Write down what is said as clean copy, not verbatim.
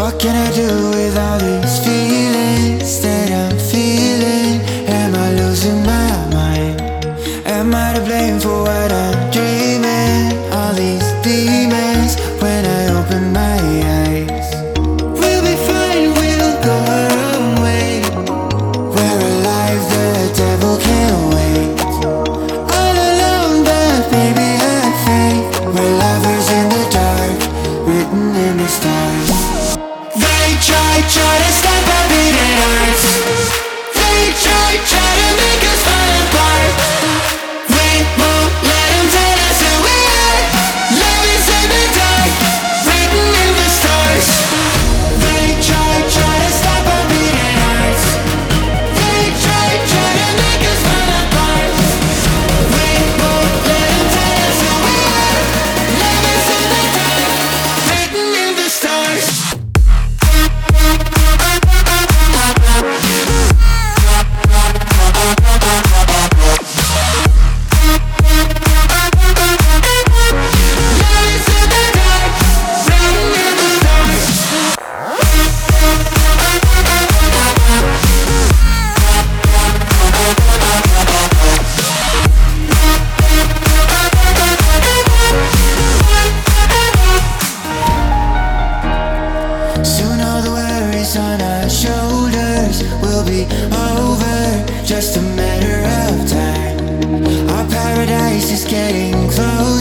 What can I do with all these feelings that I'm feeling? Am I losing my mind? Am I to blame for what I'm dreaming? All these demons when I open my eyes. We'll be fine, we'll go our own way. We're alive, the devil can't wait. All alone, but baby have faith. We're lovers in the dark, written in the stars. They try to stop our beating hearts. They try to make us fall apart. We won't let them tell us who we are. Love is in the dark, written in the stars. They try to stop our beating hearts. They try to make us fall apart. We won't let them tell us who we are. Love is in the dark, written in the stars. Soon all the worries on our shoulders will be over, just a matter of time. Our paradise is getting closer.